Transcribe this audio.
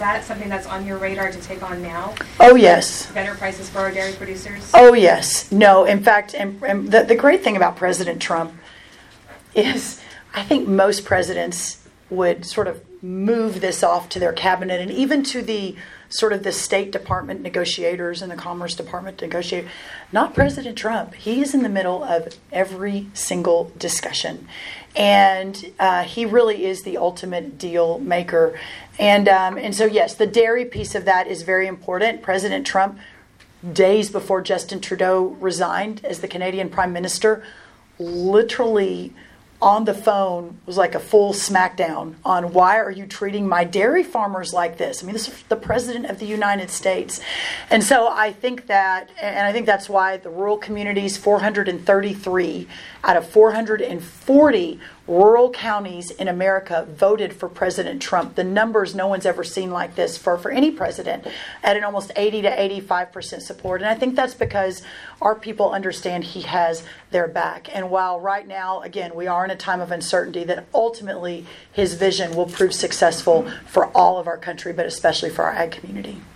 that something that's on your radar to take on now? Oh, yes. Better prices for our dairy producers? Oh, yes. No, in fact, and the great thing about President Trump is I think most presidents would sort of move this off to their cabinet and even to the sort of the State Department negotiators and the Commerce Department negotiators. Not President Trump. He is in the middle of every single discussion. And he really is the ultimate deal maker. And so, yes, the dairy piece of that is very important. President Trump, days before Justin Trudeau resigned as the Canadian Prime Minister, literally on the phone was like a full smackdown on why are you treating my dairy farmers like this? I mean, this is the President of the United States. And so I think that, and I think that's why the rural communities, 433 out of 440 rural counties in America voted for President Trump. The numbers no one's ever seen like this for any president at an almost 80 to 85% support. And I think that's because our people understand he has their back. And while right now, again, we are in a time of uncertainty, that ultimately his vision will prove successful for all of our country, but especially for our ag community.